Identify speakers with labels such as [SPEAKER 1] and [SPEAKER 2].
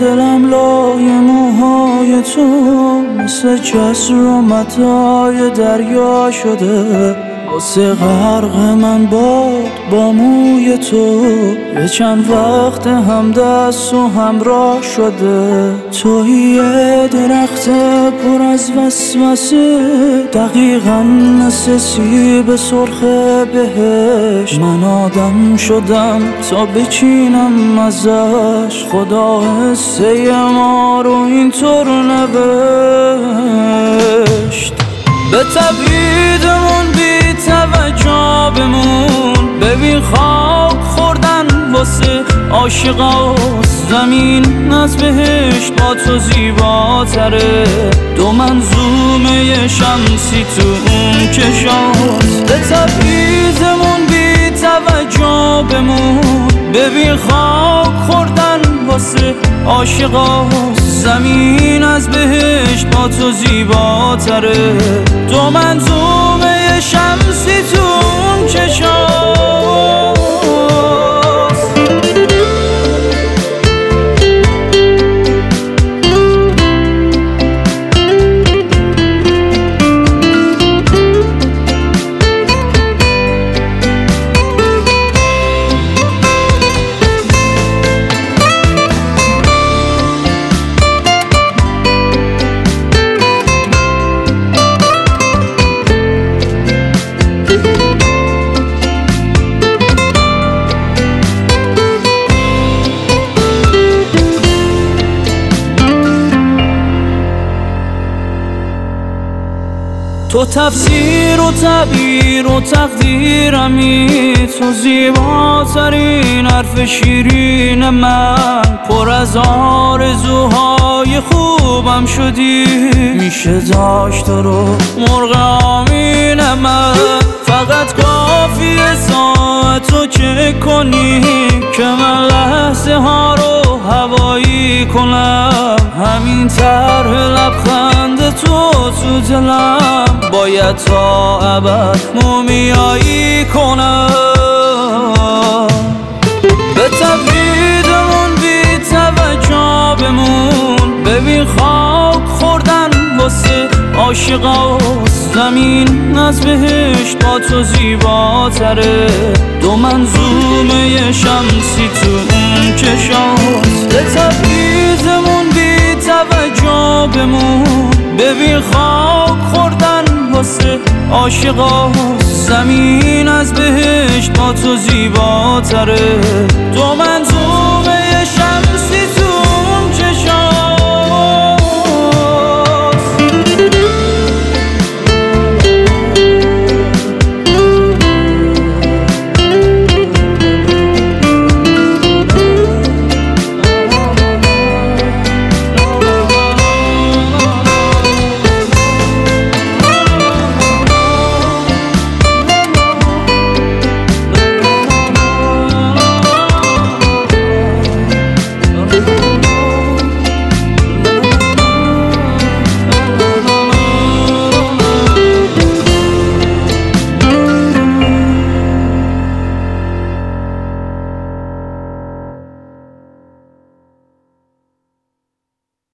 [SPEAKER 1] دلم لای موهای تو مثل جسر و متای دریا شده، واسه غرق من باد با موی تو یه چند وقت هم دست و همراه شده. توی یه درخت پر از وسوسه، دقیقا مثل سیب سرخ بهشت. من آدم شدم تا بچینم ازش، خدا حسه ما رو اینطور نوشت. به تبعیدمون بی توجه بمون، ببین خاک خوردن واسه عاشقا، زمین از بهشت با تو زیباتره. دو منظومه شمسی تو اون چشات. به تبعیدمون بی توجه بمون، ببین خاک خوردن واسه عاشقا، زمین از بهشت با تو زیباتره. دو منظومه شمسی تو اون چشات. تو تفسیر و تعبیر و تقدیرمی، تو زیباترین حرف شیرین من. پر از آرزوهای خوبم شدی، میشه داشت رو مرغ آمین من. فقط کافیه ساعتو چک کنی که من لحظه ها رو هوایی کنم. همین طرح لبخند تو دلم باید تا ابد مومیایی کنم. به تبعیدمون بی توجه بمون، ببین خاک خوردن واسه عاشقا، زمین از بهشت با تو زیباتره. دو منظومه شمسی تو اون چشات. به تبعیدمون بی توجه بمون، ببین خاک خوردن واسه عاشقا، زمین از بهشت با تو زیباتره. دو منظومه